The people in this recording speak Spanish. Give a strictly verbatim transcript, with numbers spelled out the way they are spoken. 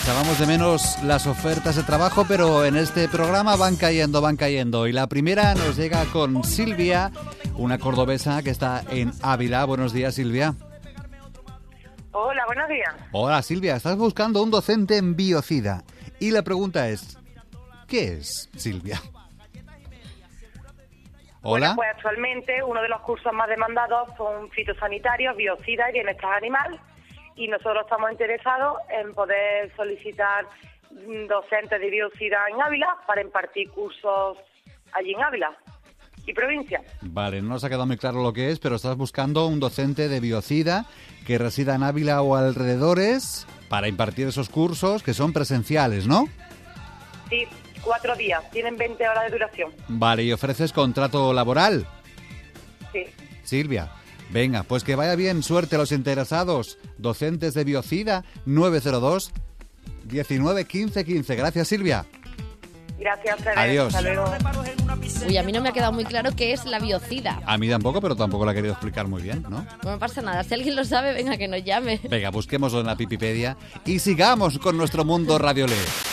Echábamos de menos las ofertas de trabajo, pero en este programa van cayendo, van cayendo. Y la primera nos llega con Silvia, una cordobesa que está en Ávila. Buenos días, Silvia. Hola, buenos días. Hola, Silvia. Estás buscando un docente en biocida. Y la pregunta es, ¿qué es, Silvia? Hola. Bueno, pues actualmente uno de los cursos más demandados son fitosanitarios, biocida y bienestar animal. Y nosotros estamos interesados en poder solicitar docentes de biocida en Ávila para impartir cursos allí en Ávila y provincia. Vale, no nos ha quedado muy claro lo que es, pero estás buscando un docente de biocida que resida en Ávila o alrededores para impartir esos cursos que son presenciales, ¿no? Sí, cuatro días, tienen veinte horas de duración. Vale, ¿y ofreces contrato laboral? Sí. Silvia, venga, pues que vaya bien, suerte a los interesados. Docentes de biocida, nueve cero dos, diecinueve, quince, quince. Gracias, Silvia. Gracias, Tere. Adiós. Hasta luego. Uy, a mí no me ha quedado muy claro qué es la biocida. A mí tampoco, pero tampoco lo ha querido explicar muy bien, ¿no? No me pasa nada. Si alguien lo sabe, venga, que nos llame. Venga, busquémoslo en la Pipipedia y sigamos con nuestro mundo radiolé.